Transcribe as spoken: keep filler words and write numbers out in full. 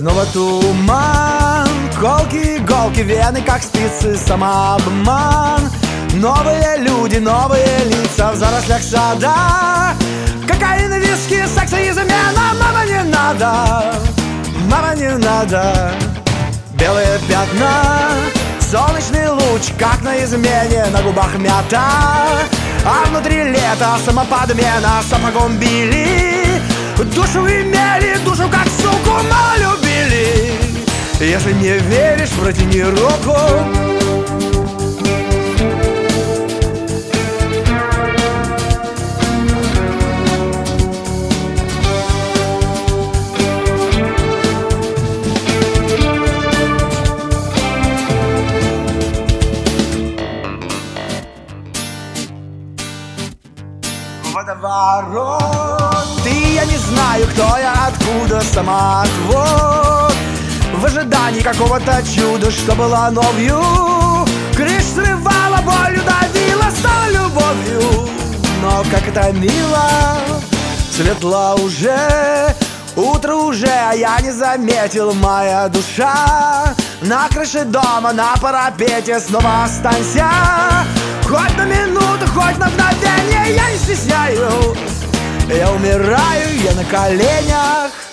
Снова туман, колки, иголки, вены, как спицы, самообман. Новые люди, новые лица в зарослях сада. Кокаин, виски, секс и измена. Мама, не надо, мама, не надо. Белые пятна, солнечный луч, как на измене, на губах мята. А внутри лето, самоподмена, сапогом били. Душу имели, душу как суку мало любили. Если не веришь, протяни руку. Водоворот, ты, я не знаю, кто я, откуда, самоотвод. В ожидании какого-то чуда, что было новью. Крыш срывала, болью давила, стала любовью. Но как это мило, светло уже, утро уже, а я не заметил, моя душа. На крыше дома, на парапете снова останься. Хоть на минуту, хоть на мгновение, я не стесняюсь. Я умираю, я на коленях.